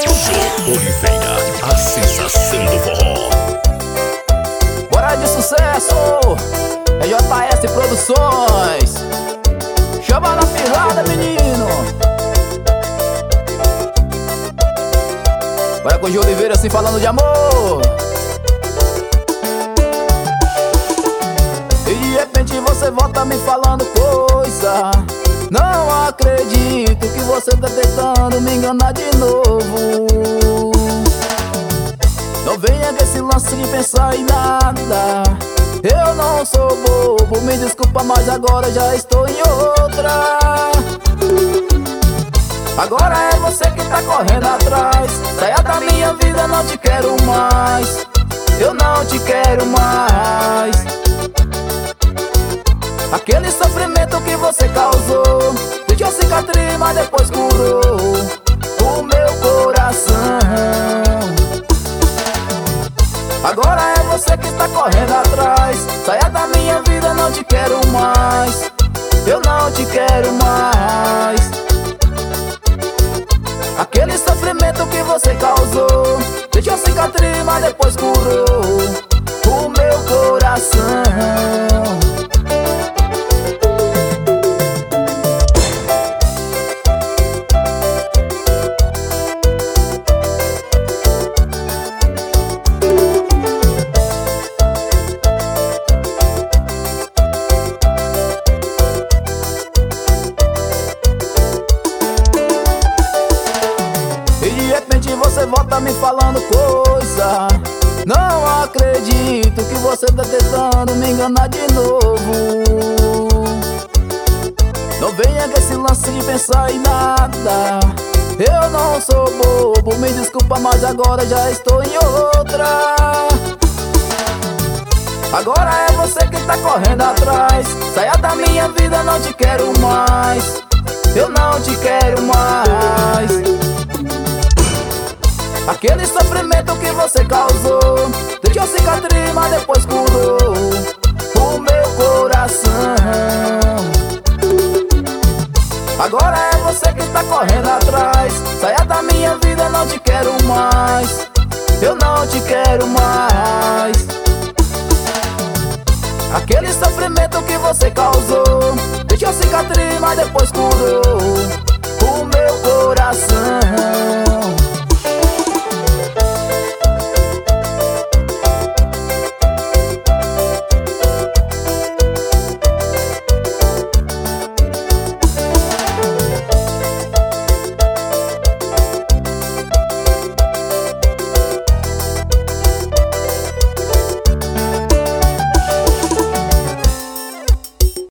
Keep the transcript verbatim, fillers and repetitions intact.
Oliveira, a sensação do forró. Bora de sucesso, é J S Produções. Chama na pirada, menino. Bora com o Gil Oliveira assim falando de amor. E de repente você volta me falando coisa. Não acredito que você tá tentando me enganar de novo. Não venha com esse lance de pensar em nada. Eu não sou bobo, me desculpa, mas agora já estou em outra. Agora é você que tá correndo atrás. Saia da minha vida, não te quero mais. Eu não te quero mais. Aquele sofrimento que você causou deixou cicatriz, mas depois curou o meu coração. Agora é você que tá correndo atrás. Saia da minha vida, não te quero mais. Eu não te quero mais. Aquele sofrimento que você causou deixou cicatriz, mas depois curou o meu coração. Você volta me falando coisa. Não acredito que você tá tentando me enganar de novo. Não venha com esse lance de pensar em nada. Eu não sou bobo, me desculpa, mas agora já estou em outra. Agora é você que tá correndo atrás. Saia da minha vida, não te quero mais. Eu não te quero mais. Aquele sofrimento que você causou deixou cicatriz, mas depois curou o meu coração. Agora é você que tá correndo atrás. Saia da minha vida, não te quero mais. Eu não te quero mais. Aquele sofrimento que você causou deixou cicatriz, mas depois curou o meu coração.